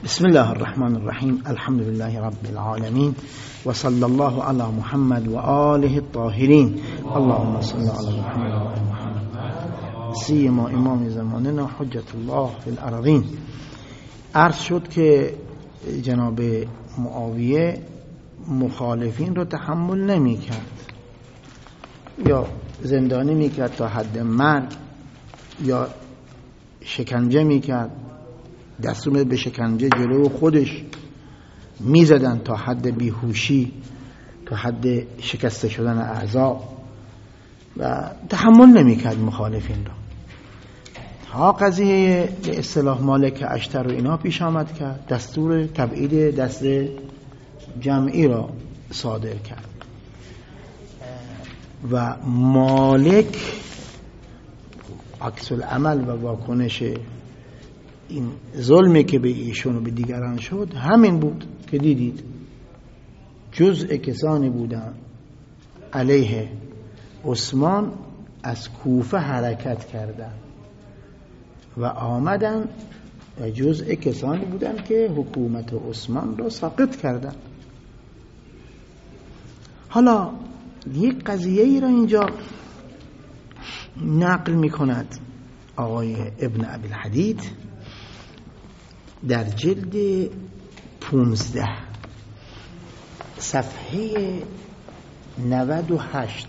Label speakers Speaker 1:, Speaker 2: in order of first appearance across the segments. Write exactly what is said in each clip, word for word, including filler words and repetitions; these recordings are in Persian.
Speaker 1: بسم الله الرحمن الرحیم. الحمد لله رب العالمین و صلی الله علی محمد و آله الطاهرین. اللهم صل علی محمد و آل محمد سیما امام زماننا حجت الله فی الارضین. عرض شد که جناب معاویه مخالفین رو تحمل نمی کرد، یا زندانی می کرد تا حد مرگ، یا شکنجه می کرد، دستور به شکنجه جلو خودش می زدن تا حد بیهوشی، تا حد شکسته شدن اعضا، و تحمل نمی کرد مخالفین را. تا قضیه به اصطلاح مالک اشتر و اینا پیش آمد کرد، دستور تبعید دست جمعی را صادر کرد و مالک عکس العمل و واکنش این ظلمی که به ایشون و به دیگران شد همین بود که دیدید. جزء کسانی بودن علیه عثمان از کوفه حرکت کردن و آمدن، و جزء کسانی بودن که حکومت عثمان را ساقط کردن. حالا یک قضیه ای را اینجا نقل می کند آقای ابن ابی الحدید در جلد پونزده صفحه نود و هشت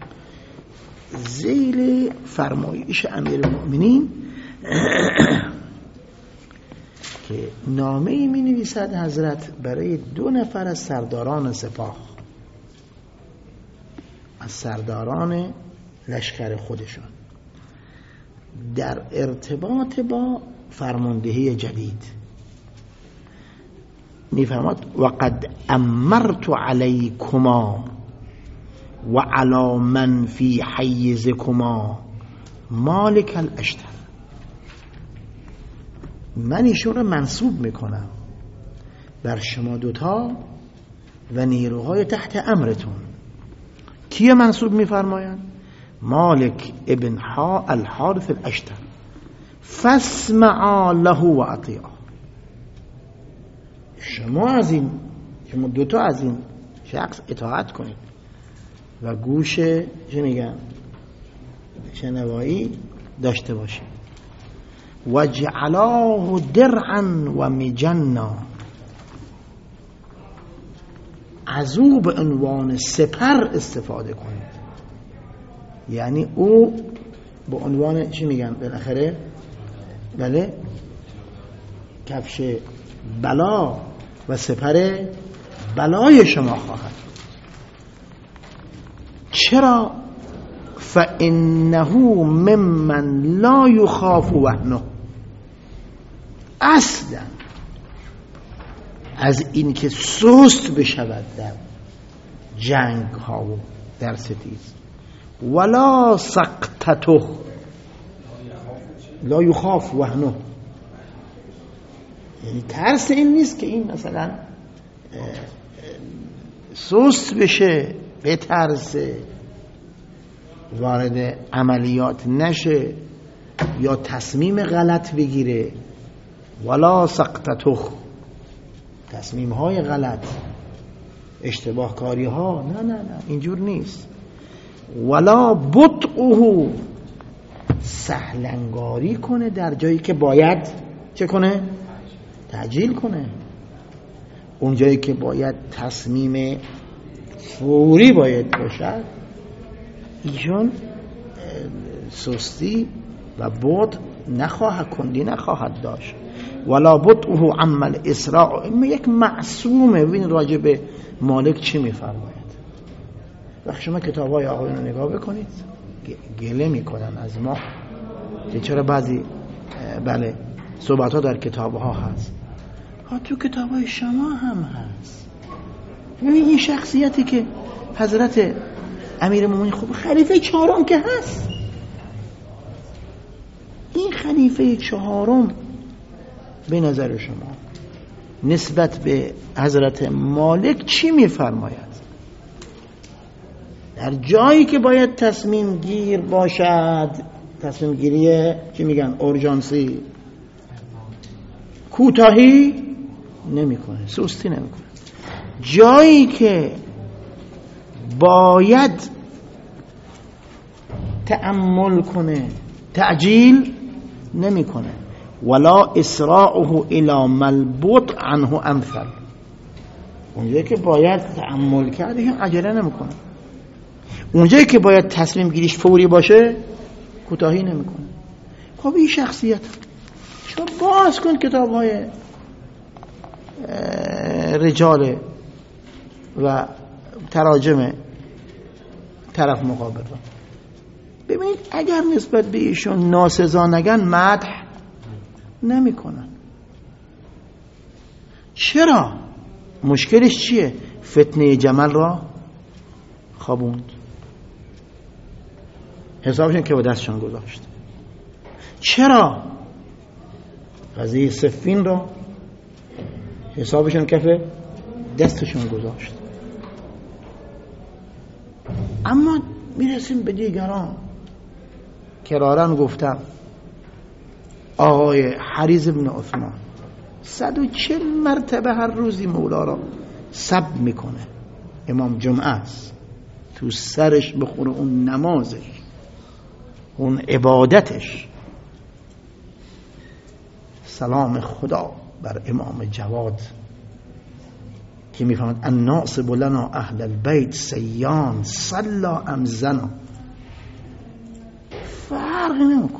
Speaker 1: ذیل فرمایش امیر المؤمنین که نامه‌ای می نویسد حضرت برای دو نفر از سرداران سپاه، از سرداران لشکر خودشون، در ارتباط با فرماندهی جدید. میفرماد وقد امرت علیکما و علی من فی حیزکما مالک الاشتر. من ایشون رو منصوب میکنم بر شما دوتا و نیروهای تحت امرتون. کیه منصوب میفرمایند؟ مالک ابن ها الحارث الاشتر. فاسمعا له و اطیعا. شما از این شما دوتا از این شخص اطاعت کنید و گوش چه میگن شنوایی داشته باشید. و جعلاه درعا و مجنا. از او به عنوان سپر استفاده کنید، یعنی او به عنوان چی میگن بالاخره، بله، کفش بلا و سپر بلای شما خواهد. چرا؟ فانه ممن لا یخاف وهنه. اصلا از این که سست بشود در جنگ ها و در ستیز. ولا سقطته لا یخاف وهنه، یعنی ترس این نیست که این مثلا سست بشه، بترسه، وارد عملیات نشه یا تصمیم غلط بگیره. ولا سقطته، تصمیم های غلط، اشتباه کاری ها، نه نه نه اینجور نیست. ولا بطئه، سهلنگاری کنه در جایی که باید چه کنه؟ تعجیل کنه. اون جایی که باید تصمیم فوری باید باشد، ایشون سستی و بطء نخواهد کندی نخواهد داشت. ولا بطئه عمل اسراع. این یک معصومه. ببین راجع به مالک چی میفرماید. وقتی شما کتاب‌های آقایون رو نگاه بکنید گله میکنن از ما که چرا بعضی بله صحبت‌ها در کتاب‌ها هست، ها تو کتاب‌های شما هم هست. ببین این شخصیتی که حضرت امیرالمومنین، خب خلیفه چهارم که هست، این خلیفه چهارم به نظر شما نسبت به حضرت مالک چی میفرماید؟ در جایی که باید تصمیم گیر باشد، تصمیم گیری چی میگن اورژانسی، کوتاهی نمیکنه، سستی نمیکنه. جایی که باید تأمل کنه تعجیل نمیکنه. ولا اسراعه الى ملبوط عنه امثل. اونجایی که باید تأمل کرد دیگه عجله نمیکنه. اونجایی که باید تصمیم گیریش فوری باشه کوتاهی نمیکنه. خب این شخصیت شما باز کن کتاب های رجال و تراجم طرف مقابل را ببینید، اگر نسبت به ایشون ناسزا نگن مدح نمیکنن. چرا؟ مشکلش چیه؟ فتنه جمل را خوابوند، حسابشون که با دستشون گذاشت. چرا؟ قضیه صفین را حسابشون کف دستشون گذاشت. اما میرسیم به دیگران. کرارن گفتم آقای حریز بن عثمان صد و چل مرتبه هر روزی مولا را سب میکنه. امام جمعه است، تو سرش بخوره اون نمازش، اون عبادتش. سلام خدا بر امام جواد که میفهمد الناصب لنا اهل البیت سیان صلا ام زنا. فرقی نمیکنه،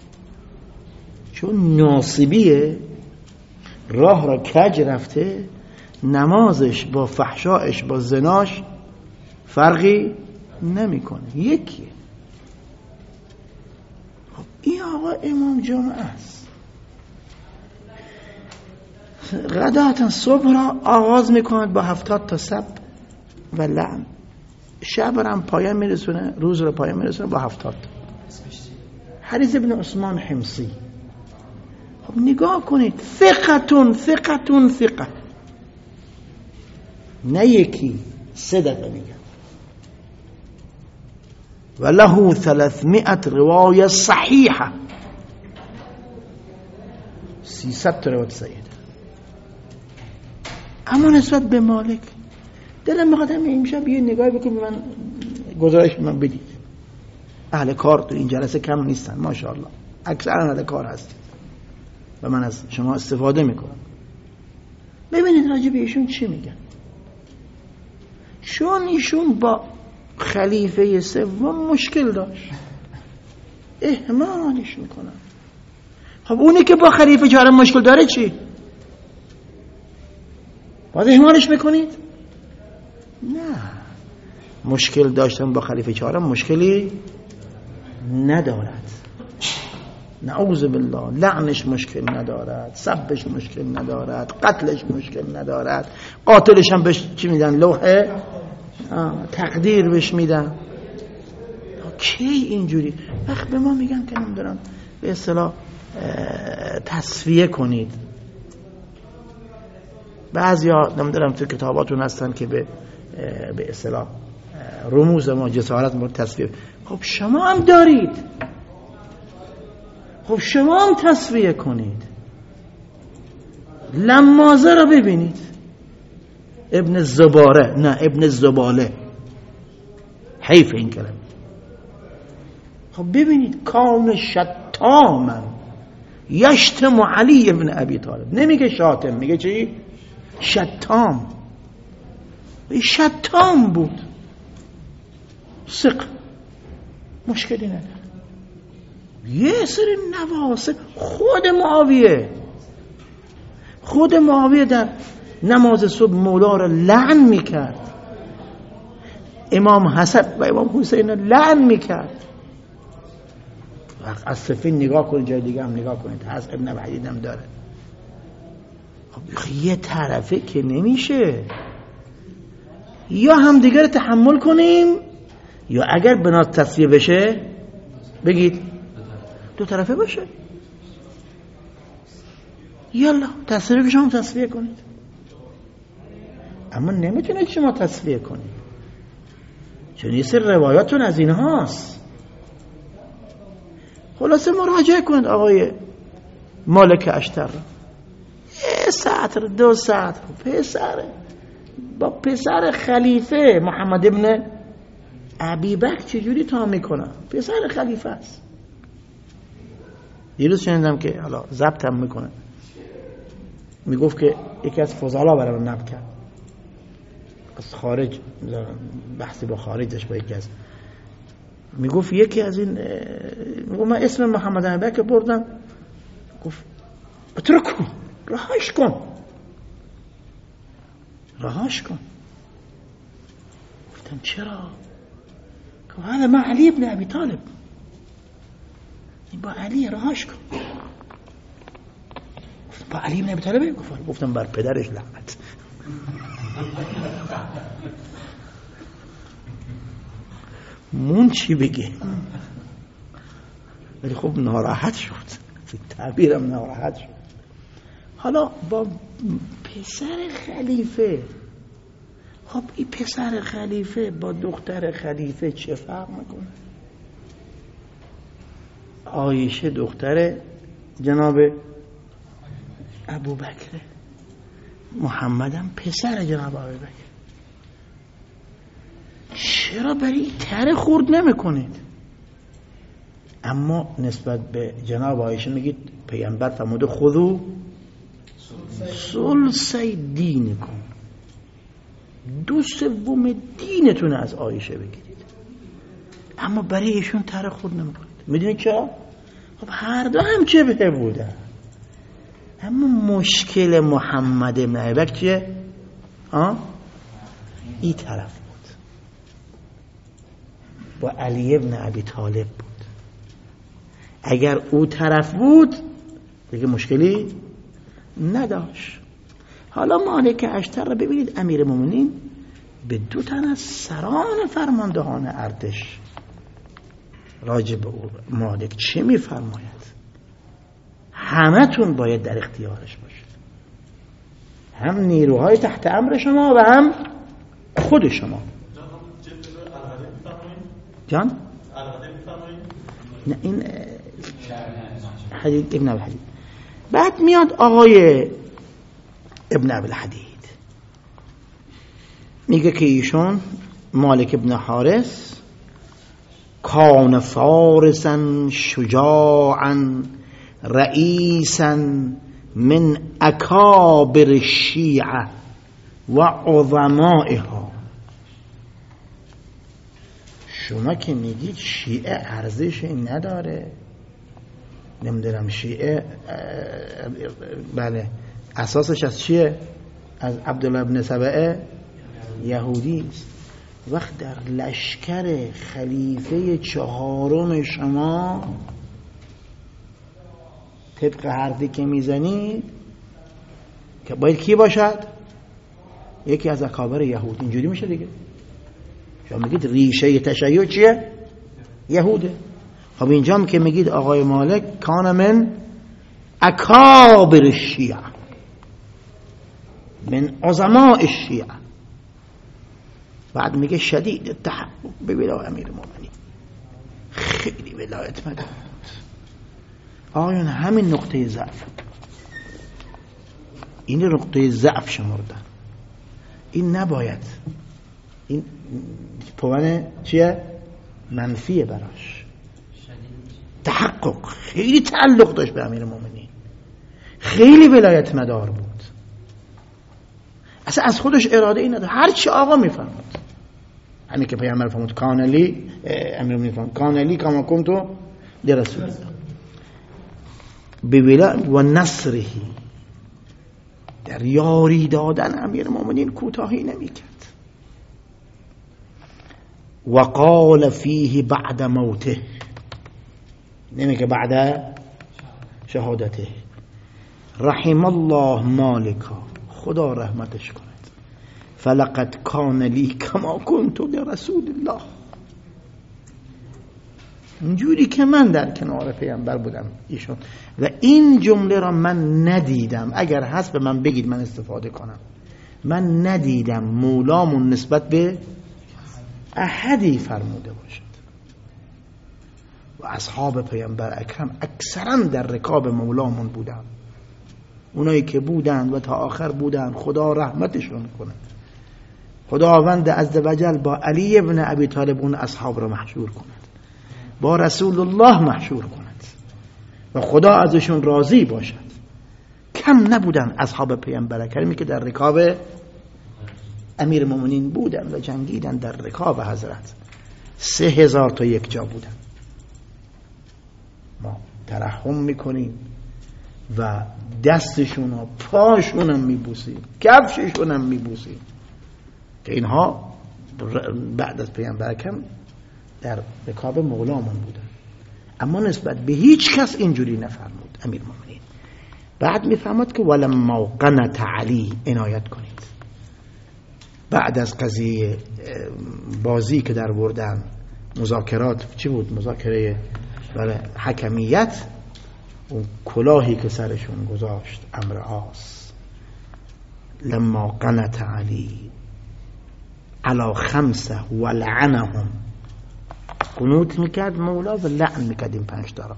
Speaker 1: چون ناصبیه راه را کج رفته، نمازش با فحشایش با زناش فرقی نمیکنه، یکیه. خب این آقا امام جمعه است. غداتا صبح را آغاز میکند با هفتاد تا سب و لعن، شب را هم پایان میرسونه، روز را پایان میرسونه با هفتاد تا. حریز ابن عثمان حمصی، خب نگاه کنید، ثقتون ثقتون ثقه، نه یکی، سه دفعه میگن. و له ثلاثمائة روایه صحیحه، سیصد تا روایت صحیحه. اما نسبت به مالک دلم میخواد همین امشب یه نگاهی بکنم، به من گزارش من بدید. اهل کار تو این جلسه کم نیستن ماشاءالله، اکثر اهل کار هست و من از شما استفاده میکنم. ببینید راجع به ایشون چی میگن. چون ایشون با خلیفه سوم مشکل داشت، اهمالش میکنن. خب اونی که با خلیفه چهارم مشکل داره چی؟ باید اهمالش میکنید؟ نه، مشکل داشتن با خلیفه چهارم مشکلی ندارد، نعوذ بالله. لعنش مشکل ندارد، سبش مشکل ندارد، قتلش مشکل ندارد، قاتلش هم بهش چی میدن؟ لوحه تقدیر بهش میدن. کی اینجوری؟ وقت به ما میگن که نمیدونم به اصطلاح تصفیه کنید. بعضیا نمیدونم تو کتاباتون هستن که به به اصطلاح رموز ما جسارت ما تصفیه. خب شما هم دارید، خب شما هم تصفیه کنید. لمازه را ببینید، ابن زباره، نه ابن زباله، حیف این کلمه. خب ببینید، کان شتامن یشتم علی ابن ابی طالب، نمیگه شاتم، میگه چی؟ شتام. شتام بود، ثق، مشکلی نداره. یه سری نواسه خود معاویه خود معاویه در نماز صبح مولا را لعن میکرد، امام حسن و امام حسین را لعن میکرد. از صفین نگاه کنید، جای دیگه هم نگاه کنید، از ابن وحید هم داره. خب یه طرفه که نمیشه، یا هم دیگر تحمل کنیم، یا اگر بنا تصفیه بشه بگید دو طرفه باشه. یالا تصفیه که شما تصفیه کنید، اما نمیتونید شما تصفیه کنید، چون یه سری روایاتون از این هاست. خلاصه مراجعه کنید آقای مالک اشتر را، سه ساعت دو ساعت پسر با پسر خلیفه محمد ابن ابی بکر چجوری تا میکنه؟ پسر خلیفه است. یه روز شنیدم که حالا ضبطم میکنه، میگفت که یکی از فضلا برای من نقل کرد از خارج، بحثی با خارج داشت با یکی از، میگفت یکی از این، میگفت من اسم محمد ابی بکر بردم، گفت اترکو، رهاش کن رهاش کن. گفتم چرا؟ گفت هذا ما علی ابن ابی طالب، با علی، رهاش کن. گفتم با علی ابن ابی طالب؟ گفتم بر پدرش لعنت. مون چی بگه؟ ولی خب ناراحت شد، تعبیرم ناراحت شد. حالا با پسر خلیفه، خب این پسر خلیفه با دختر خلیفه چه فرق میکنه؟ عایشه دختر جناب ابوبکر، محمدم پسر جناب ابوبکر. چرا برای تره خورد نمی کنید؟ اما نسبت به جناب عایشه میگید پیامبر فرموده خذو ثلثی دینکم، دو سوم دینتون از عایشه بگیرید، اما برای ایشون تره خورد نمی کنید. میدونید چرا؟ خب هر دو هم چه به بودن، اما مشکل محمد بن ابی بکر چیه؟ ها؟ این طرف بود، با علی ابن ابی طالب بود. اگر او طرف بود دیگه مشکلی نداشت. حالا مالک اشتر رو ببینید، امیر مومنین به دو تن از سران فرماندهان ارتش راجب او مالک چه میفرماید؟ همه تون باید در اختیارش باشید، هم نیروهای تحت امر شما و هم خود شما. جان؟ نه این حدید ابن ابی الحدید. بعد میاد آقای ابن ابی الحدید میگه که ایشون مالک ابن حارث کان فارسا شجاعا رئیسا من اکابر الشیعه و عظمائها. شما که میگید شیعه ارزش نداره، نمیدونم شیعه بله اساسش از چیه؟ از عبدالله ابن سبعه یهودی است. وقت در لشکر خلیفه چهارم شما طبق حرفی که میزنید که باید کی باشد؟ یکی از اکابر یهود. اینجوری میشه دیگه. شما میگید ریشه تشیع چیه؟ یهوده. خب اینجا که میگید آقای مالک کان من اکابر الشیعه من عظماء الشیعه، بعد میگه شدید تحقق به ولای امیر المؤمنین، خیلی ولایت مدار. آیون همین نقطه ضعف، این نقطه ضعف شمردن. این نباید، این پوان چیه؟ منفیه براش. تحقق خیلی تعلق داشت به امیر المؤمنین، خیلی ولایت مدار بود، اصلا از خودش اراده ای نداره، هر چی آقا میفرمود. همین که پیامبر فرمود کان لی، امیر المؤمنین فرمود کان لی کما کنتو لرسول الله به ولایت و نصره، در یاری دادن امیر المؤمنین کوتاهی نمیکرد. و قال فیه بعد موته، نمیگه بعد شهادته، رحم الله مالکا، خدا رحمتش کند، فلقد کان لی کما کنت لرسول الله، اینجوری که من در کنار پیامبر بودم ایشون. و این جمله را من ندیدم، اگر هست به من بگید من استفاده کنم. من ندیدم مولامون نسبت به احدی فرموده باشد. و اصحاب پیامبر اکرم اکثرا در رکاب مولامون بودن. اونایی که بودند و تا آخر بودند خدا رحمتشون کنه. خداوند عزوجل با علی ابن ابی طالب اون اصحاب را محشور کند، با رسول الله محشور کند و خدا ازشون راضی باشد. کم نبودن اصحاب پیامبر کریمی که در رکاب امیر المؤمنین بودن و جنگیدن در رکاب حضرت. سه هزار تا یک جا بودن. ما ترحم میکنیم و دستشون و پاشون هم میبوسیم، کفششون هم میبوسیم که اینها بعد از پیامبر کم در رکاب مولامون بودن، اما نسبت به هیچ کس اینجوری نفرمود امیر المؤمنین. بعد میفهمد که ولما قنت علی، عنایت کنید، بعد از قضیه بازی که در بردن، مذاکرات چی بود؟ مذاکره برای حکمیت، اون کلاهی که سرشون گذاشت امر عاص. لما قنت علی علی خمسه ولعنهم، قنوت میکرد مولا و لعن میکرد این پنج تا را: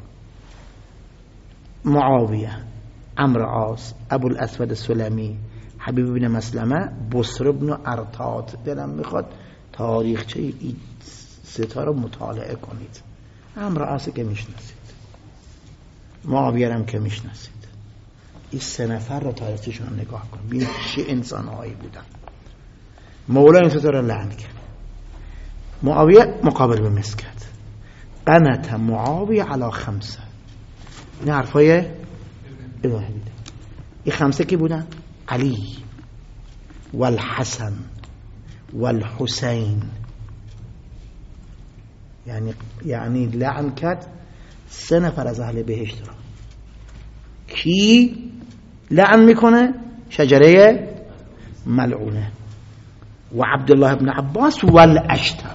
Speaker 1: معاویه، عمرو عاص، ابو الاسود السلمی، حبیب بن مسلمه، بصر بن ارتاد. دلم میخواد تاریخچه این ستا رو مطالعه کنید. عمرو عاص که میشناسید، معاویه هم که میشناسید، این سه نفر رو تاریخشون رو نگاه کن، ببین چه انسان‌هایی بودن. مولا این ستا رو لعن کرد. معاویه مقابل به مس کرد. قنت معاویه علی خمسه. این حرفای الهی بوده. این خمسه کی بودن؟ علی والحسن والحسین. یعنی یعنی لعن کرد سه نفر از اهل بهشت را. کی لعن میکنه؟ شجره ملعونه و عبدالله ابن عباس والاشتر،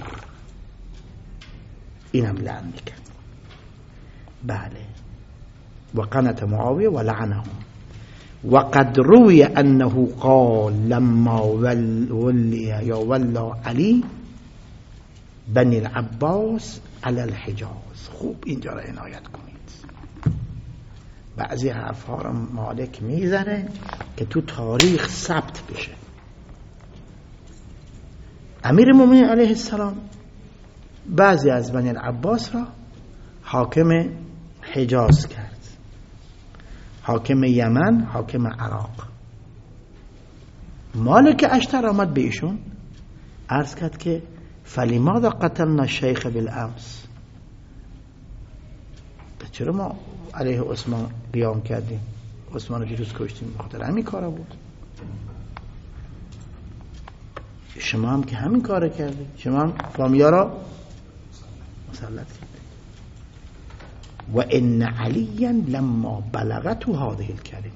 Speaker 1: اینم لعن میکرد. بله. و قنت معاویه و لعنهم. وقد روی انه قال لما ولي یا ولا علی بنی العباس علی الحجاز. خوب اینجا را عنایت کنید. بعضی حرفها را مالک میزنه که تو تاریخ ثبت بشه. امیر المؤمنین علیه السلام بعضی از بنی العباس را حاکم حجاز کرد، حاکم یمن، حاکم عراق. مالک اشتر آمد به ایشون عرض کرد که فلماذا قتلنا الشیخ بالامس، چرا ما علیه عثمان قیام کردیم، عثمان رو دیروز کشتیم؟ بخاطر همین کارا بود. شما هم که همین کار کردید، شما هم فامیا را مسلط کردید. و ان علیا لما بلغته هذه الکلمه،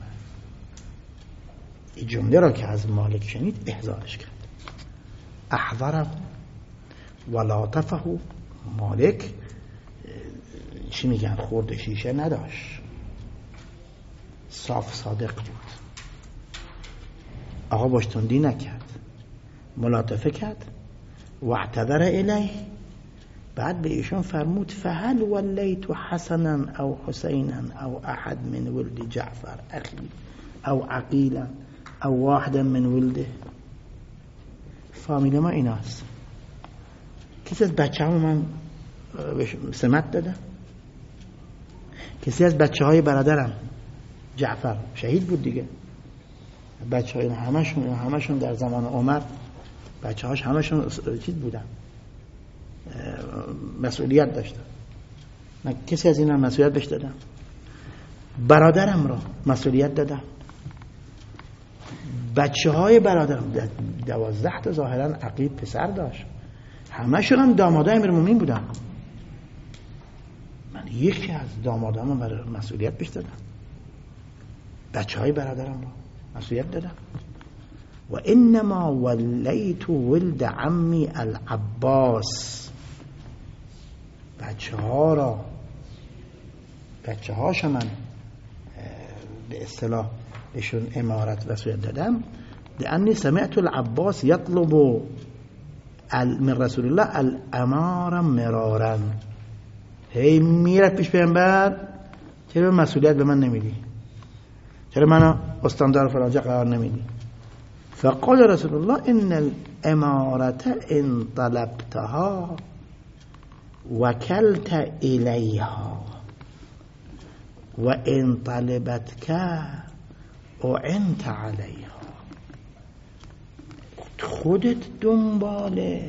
Speaker 1: این جمله را که از مالک شنید احضارش کرد. احضره ولاتفه. مالک چی میگن، خورد شیشه نداشت، صاف صادق بود. آقا باش تندی نکرد، ملاطفه کرد. و اعتذر الیه، بعد به ایشون فرمود فهل ولیت حسنا او حسینا او احد من ولد جعفر اخی او عقیلا او واحد من ولده. فامیل ما ایناست. کسی از بچه همون من سمت داده؟ کسی از بچه های برادرم جعفر شهید بود دیگه، بچه های همشون همشون در زمان عمر بچه هاش همشون چیز بودن، مسئولیت داشتن. من کسی از اینا مسئولیت بهش دادم؟ برادرم را مسئولیت دادم. بچه های برادرم دوازده تا ظاهرا عقیل پسر داشت، همشون هم دامادای امیرالمومنین بودن. من یکی از دامادامو برای مسئولیت بهش دادم، بچه های برادرم را مسئولیت دادم. و انما ولیت ولد عمی العباس، بچه ها را بچه هاش من به اصطلاح بهشون امارت مسئولیت دادم. لانی سمعت العباس یطلب من رسول الله الامار مرارا. هی میره پیش پیامبر، چرا مسئولیت به من نمیدی؟ چرا منو استاندار فلانجا قرار نمیدی؟ فقال رسول الله ان الامارت ان طلبتها وکلت الیها و ان طلبتك اعنت علیها. خودت دنبال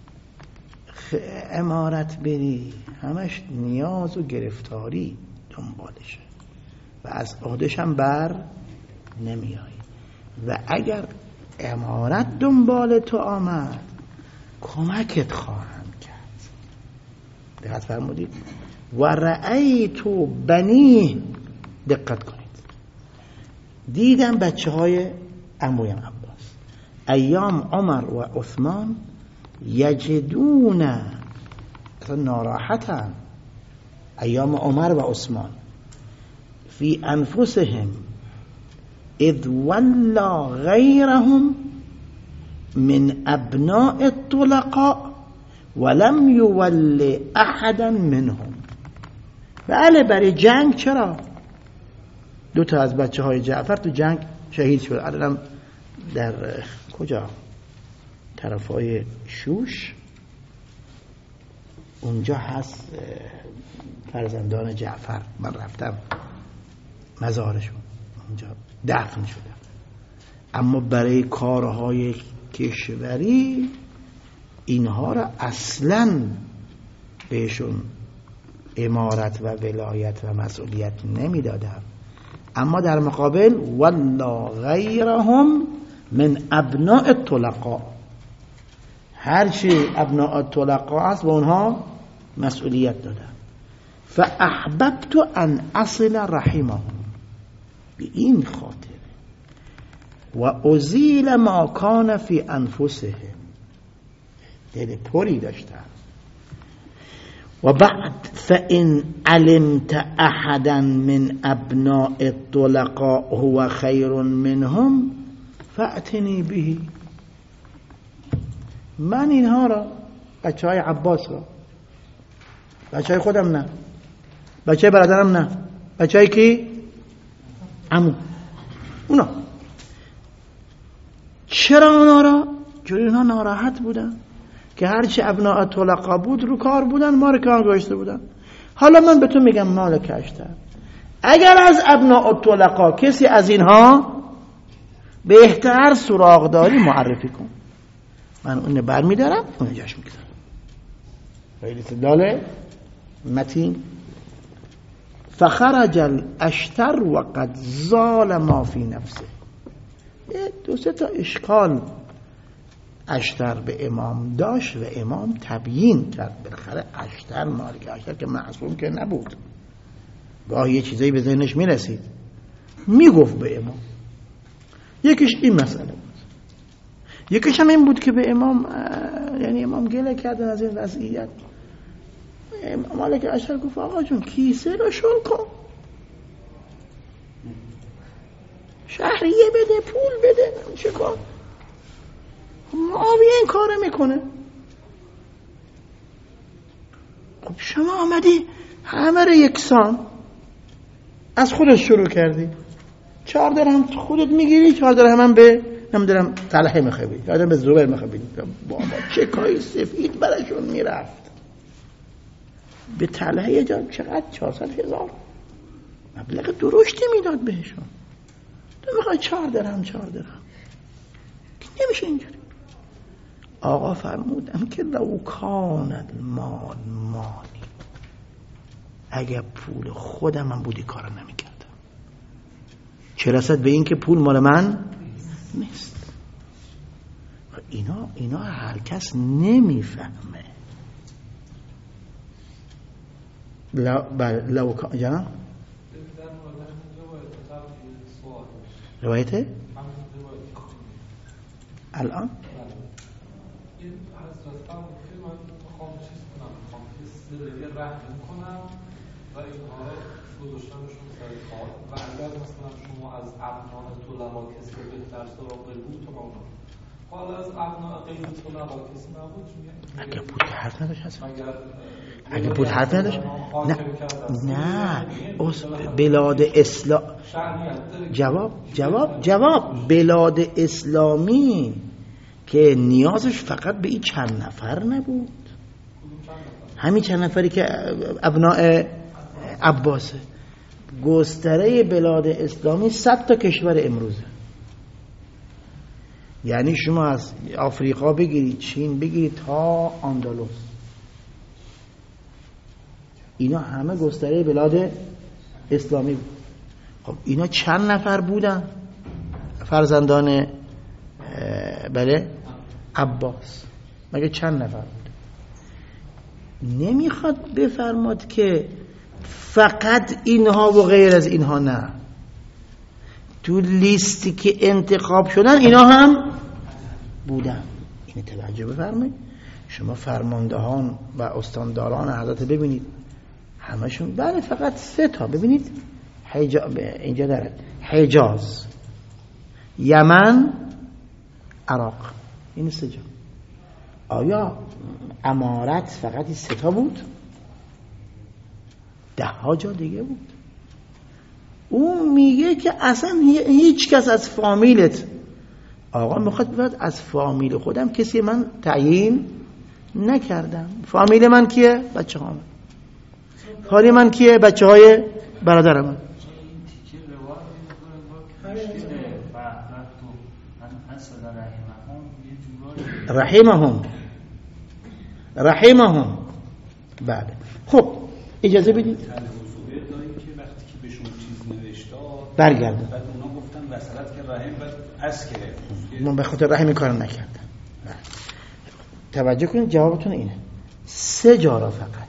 Speaker 1: امارت بری همش نیاز و گرفتاری دنبالشه و از عهدش هم بر نمیای. و اگر امارت دنبال تو آمد کمکت خواهم کرد. دقت فرمودید؟ و رأیت بنی، دقت کنید، دیدم بچه های عمویم عباس ایام عمر و عثمان یجدون، اصلا ناراحتن، ایام عمر و عثمان، فی انفسهم اذ ولا غیرهم من ابناء الطلقاء ولم یول احدا منهم. بله برای جنگ. چرا؟ دو تا از بچه های جعفر تو جنگ شهید شد. الان در کجا؟ طرفای شوش اونجا هست فرزندان جعفر. من رفتم مزارشون، اونجا دفن شدم. اما برای کارهای کشوری اینها را اصلاً بهشون امارت و ولایت و مسئولیت نمیدادم. اما در مقابل ولا غیرهم من ابناء الطلقاء، هرچی ابناء الطلقاء است و اونها مسئولیت دادم. فاحببت ان اصل رحمهم، به این خاطر و ازیل ما کان فی انفسهم، دل پری داشتم. و بعد فإن علمت احدا من ابناء الطلقاء هو خیر منهم فأتنی به. من اینها را، بچه های عباس را، بچه های خودم نه، بچه های برادرم نه، بچه های کی؟ عمو. اونا چرا اونا را؟ چون اینها ناراحت بودن که هرچی ابناء طلقا بود رو کار بودن، ما رو کار گذاشته بودن. حالا من به تو میگم مالک اشتر، اگر از ابناء طلقا کسی از اینها بهتر سراغ داری معرفی کن، من اون بر میدارم اون جاش میگذارم. خیلی استدلال متین. فخرج الاشتر وقد زال ما فی نفسه. دو سه تا اشکال اشتر به امام داشت و امام تبیین کرد. بالاخره اشتر مالک اشتر که معصوم که نبود، گاهی یه چیزایی به ذهنش میرسید میگفت به امام. یکیش این مسئله بود، یکیش هم این بود که به امام، یعنی امام گله کردن از این وضعیت. مالک اشتر گفت آقا جون کیسه رو شل کن، شهریه بده، پول بده، چه کن؟ معاویه این کاره میکنه. خب شما آمدی همه رو یکسان از خودت شروع کردی، چهار درهم خودت میگیری، چهار درهم هم به نمیدونم طلحه میخوای بدی، چهار درهم به زبیر میخوای بدی. بابا چه کاری سفید براشون میرفت. به طلحه یه جا چقدر؟ چهارصد هزار مبلغ درشتی میداد بهشون. تو میخوای چهار درهم چهار درهم، نمیشه اینجوری. آقا فرمودن که لو کان المال مالی، اگر پول خودم من بودی کارا نمیکردم. چه رسد به این که پول مال من نیست. اینا اینا هر کس نمیفهمه. لو لو کان جناب روایته الان
Speaker 2: این حضرت فرمود که من میخوام چیز کنم، میخوام که سلوی رحم کنم و اینها گذاشتنشون سر کار. و اگر مثلا شما از ابناء طلقا کسی بهتر سراغ بود تو اونم، حالا از ابناء غیر طلقا کسی نبود،
Speaker 1: اگر بود که حرف نداشت هست،
Speaker 2: اگر
Speaker 1: اگه بود حرف نداشت. نه نه بلاد اسلام جواب جواب جواب بلاد اسلامی که نیازش فقط به این چند نفر نبود، همین چند نفری که ابناء عباسه. گستره بلاد اسلامی صد تا کشور امروزه. یعنی شما از آفریقا بگیرید، چین بگیرید تا اندلس، اینا همه گستره بلاد اسلامی بود. خب اینا چند نفر بودن فرزندان بله عباس؟ مگه چند نفر بود؟ نمیخواد بفرماد که فقط اینها و غیر از اینها، نه، تو لیستی که انتخاب شدن اینا هم بودن. این توجه بفرمایید. شما فرماندهان و استانداران حضرت ببینید همشون بله فقط سه تا ببینید حجا... اینجا داره حجاز، یمن، عراق، این سه جا. آیا امارت فقط این سه تا بود؟ ده ها جا دیگه بود. اون میگه که اصلا هیچ کس از فامیلت، آقا میخواد بگه از فامیل خودم کسی من تعیین نکردم. فامیل من کیه؟ بچه ها من. فامیل من کیه؟ بچه های برادر من. رحمهم رحمهم بله. خب اجازه بدید برگردم.
Speaker 3: بعد اونا گفتن وصلت که رحم بعد اس گرفت.
Speaker 1: من به خاطر رحم این کارو نکردم. توجه کنید جوابتون اینه. سه جا را فقط،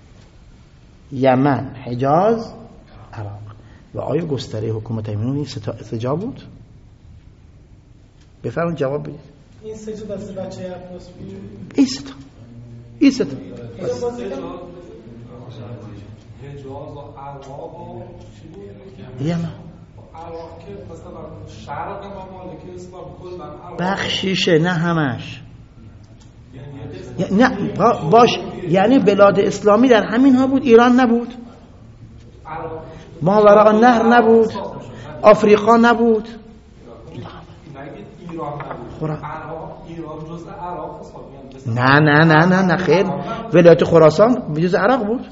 Speaker 1: یمن، حجاز، عراق. و آیا گستره حکومت ایمنون این سه جا بود؟ بفرمایید جواب بدید.
Speaker 4: این سه جا دست بچه عباس بود.
Speaker 1: این سه تا این سه تا
Speaker 2: حجاز و عراق و چی بود؟
Speaker 1: یمن.
Speaker 2: عراق که مثلا شرق و مالک اسلام کلا
Speaker 1: بخشیشه، نه همش. نه باش، یعنی بلاد اسلامی در همین ها بود. ایران نبود، ماوراء النهر نبود، آفریقا نبود، نه نه نه نه نه خیر. ولایت خراسان جز عراق بود.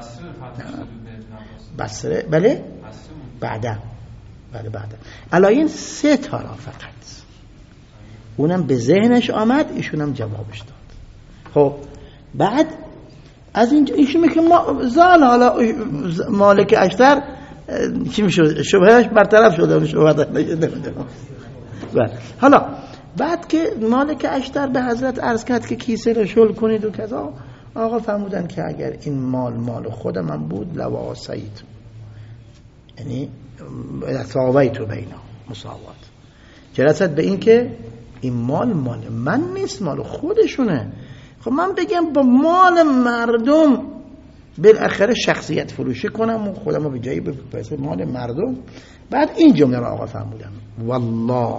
Speaker 1: بصره بله بعدا بله بعدا. الان سه تا را فقط اونم به ذهنش آمد، ایشون هم جوابش داد. خب بعد از اینجا ایشون میگه ما زال حالا مالک اشتر چی میشه؟ شبههش برطرف شده. اون شبهه نشده. بله حالا بعد که مالک اشتر به حضرت عرض کرد که کیسه رو شل کنید و کذا، آقا فرمودن که اگر این مال مال خود من بود لواسیت، یعنی ساویت و بینا مساوات، که رسد به این که این مال مال من نیست، مال خودشونه. خب من بگم با مال مردم بالاخره شخصیت فروشی کنم و خودم رو به جایی بپرسه مال مردم. بعد این جمله رو آقا فرمودم والله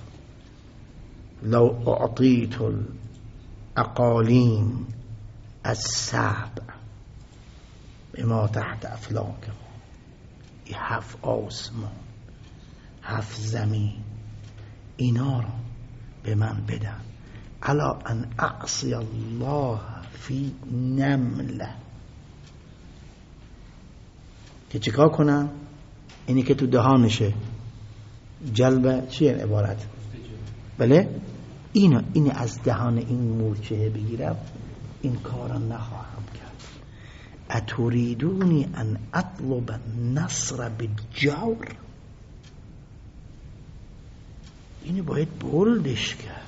Speaker 1: لو اعطیت الاقالیم السبع بما تحت افلاکهم، هفت آسمان هفت زمین اینا رو به من بدن، الا ان اعصی الله فی نمله، که چیکار کنم؟ اینی که تو دهانشه جلب چیه عبارت؟ بله اینو این از دهان این مورچه بگیرم، این کارا نخواهم کرد. اتریدونی ان اطلب النصر بالجور، اینو باید بولدش کرد،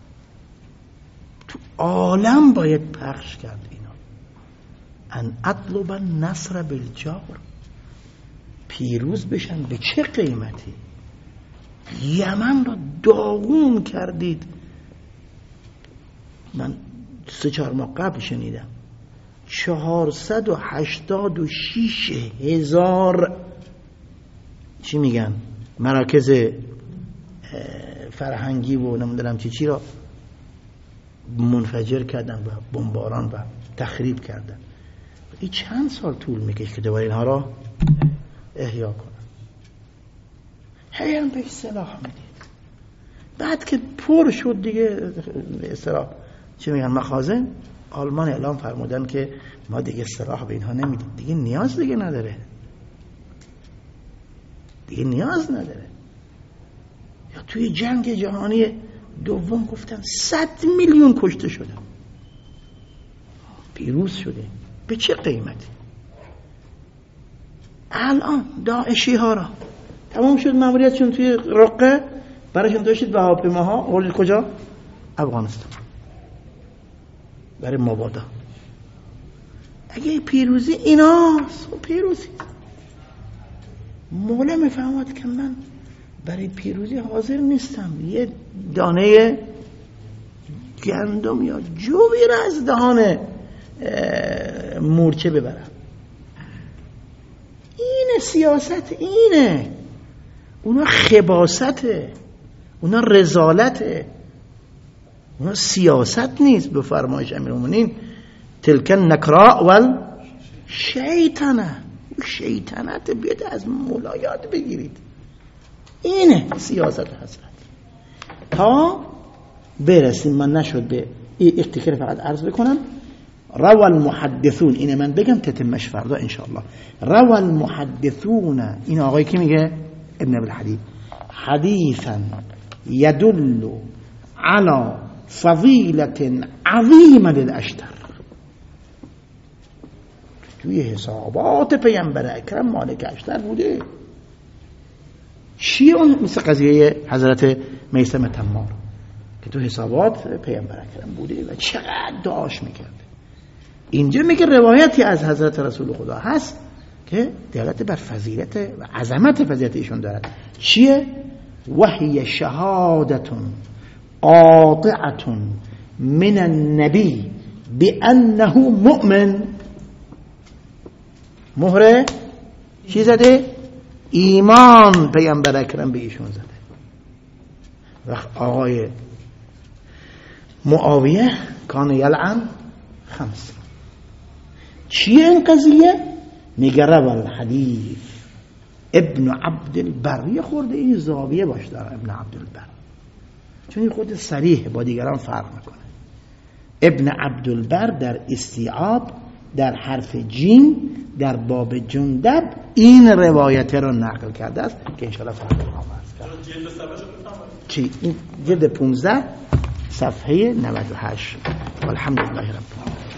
Speaker 1: تو عالم باید پخش کرد اینا. ان اطلب النصر بالجور، پیروز بشن به چه قیمتی؟ یمن رو داغون کردید. من سه چهار ماه قبل شنیدم چهارصد و هشتاد و شیش هزار چی میگن مراکز فرهنگی و نمیدونم چی چی را منفجر کردن و بمباران و تخریب کردن. این چند سال طول میکشه که دوباره اینها را احیا کنن. هی هم بهش سلاح میدید. بعد که پر شد دیگه به اصطلاح چی میگن مخازن، آلمان اعلام فرمودن که ما دیگه سلاح به اینها نمیدیم، دیگه نیاز دیگه نداره، دیگه نیاز نداره. یا توی جنگ جهانی دوم گفتن صد میلیون کشته شدن، پیروز شده. به چه قیمتی؟ الان داعشی ها را تمام شد ماموریتشون توی رقه، برایشون داشتید به هواپیماها آوردید کجا؟ افغانستان برای مبادا. اگه پیروزی ایناست و پیروزی مولا میفهمد که من برای پیروزی حاضر نیستم یه دانه گندم یا جوی را از دهان مورچه ببرم. اینه سیاست، اینه. اونا خباسته، اونا رذالته، اونا سیاست نیست. به فرمایش امیرالمومنین تلک النکراء والشیطنه، شیطنت بیاد از مولا یاد بگیرید. اینه سیاست حضرت. تا برسیم، من نشد به این اختیار فقط عرض بکنم. روى المحدثون، اینه من بگم تتمش فردا انشاءالله. روى المحدثون، این آقایی که میگه ابن ابی الحدید، حدیثا يدل على فضیلة عظیمة للاشتر. توی حسابات پیامبر اکرم مالک اشتر بوده. چیه اون؟ مثل قضیه حضرت میثم تمار که تو حسابات پیامبر اکرم بوده و چقدر دعاش میکرد. اینجا میگه روایتی از حضرت رسول خدا هست که دلالت بر فضیلت و عظمت فضیلت ایشون دارد. چیه؟ وحی شهادتون قاطعتون من النبی بانه مؤمن. مهره چی زده؟ ایمان پیامبر اکرم به ایشون زده. وقت آقای معاویه کان یلعن خمس. چیه این قضیه؟ میگه روى الحدیث ابن عبدالبر. یه خورده این زاویه باش داره ابن عبدالبر، چون این خود صریح با دیگران فرق میکنه. ابن عبدالبر در استیعاب در حرف جیم در باب جندب این روایت رو نقل کرده است که انشاءالله فرق آمد. چی؟ این جلد پانزده صفحه نود و هشت. والحمدلله رب